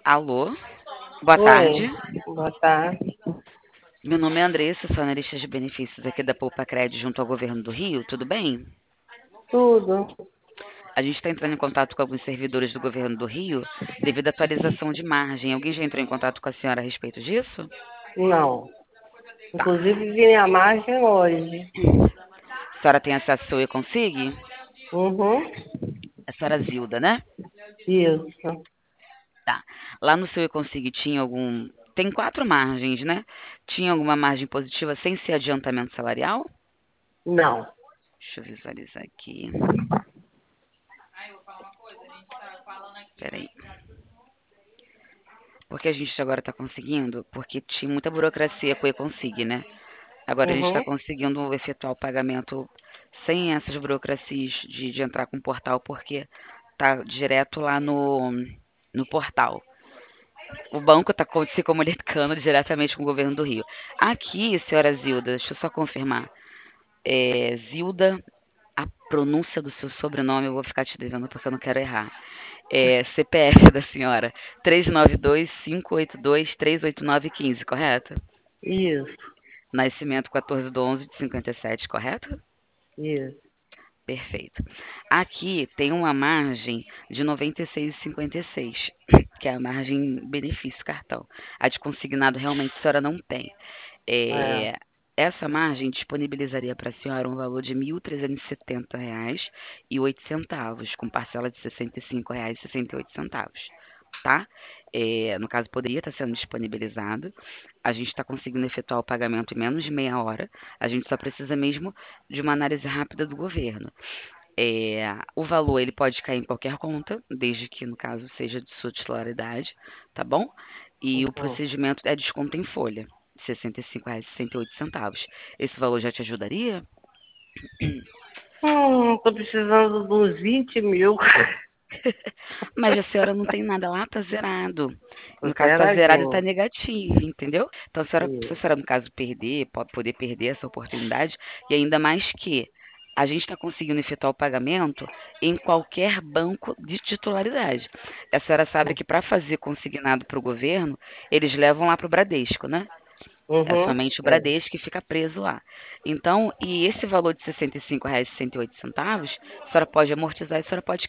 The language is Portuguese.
Alô, boa Oi, tarde. boa tarde. Meu nome é Andressa, sou analista de benefícios aqui da Poupa Cred junto ao governo do Rio, tudo bem? Tudo? A gente está entrando em contato com alguns servidores do governo do Rio devido à atualização de margem. Alguém já entrou em contato com a senhora a respeito disso? Não. Tá. Inclusive, vi a margem hoje. A senhora tem acesso ao e-consig? Uhum, A senhora Zilda, né? isso. Tá. Lá no seu e-consig tinha algum... Tem quatro margens, né? Tinha alguma margem positiva sem ser adiantamento salarial? Não. Deixa eu visualizar aqui. Peraí. Porque a gente agora está conseguindo, porque tinha muita burocracia com o e-consig, né? Agora a gente está Uhum, conseguindo efetuar o pagamento sem essas burocracias de entrar com o portal, porque tá direto lá no portal. O banco está se comunicando diretamente com o governo do Rio. Aqui, senhora Zilda, deixa eu só confirmar. Zilda, a pronúncia do seu sobrenome eu vou ficar te devendo porque eu não quero errar. CPF da senhora, 392-582-38915, correto? isso, Nascimento 14/11/57, correto? isso. Perfeito. Aqui tem uma margem de 96,56, que é a margem benefício cartão. A de consignado realmente a senhora não tem. É. É, essa margem disponibilizaria para a senhora um valor de R$ 1.370,08, com parcela de R$ 65,68, tá? No caso, poderia estar sendo disponibilizado. A gente está conseguindo efetuar o pagamento em menos de meia hora. A gente só precisa mesmo de uma análise rápida do governo. O valor ele pode cair em qualquer conta, desde que no caso seja de sua titularidade, tá bom? E o Uhum. procedimento é desconto em folha, R$ 65,68. Esse valor já te ajudaria? Tô precisando de uns 20 mil. Mas a senhora não tem nada lá, tá zerado. No caso, tá zerado e tá Zeradinho. negativo, entendeu? Então, se a Isso. senhora, no caso, perder, pode poder perder essa oportunidade, e ainda mais que a gente está conseguindo efetuar o pagamento em qualquer banco de titularidade. A senhora sabe que para fazer consignado para o governo, eles levam lá para o Bradesco, né? É Uhum. somente o É. Bradesco que fica preso lá. Então, e esse valor de R$ 65,68, a senhora pode amortizar e a senhora pode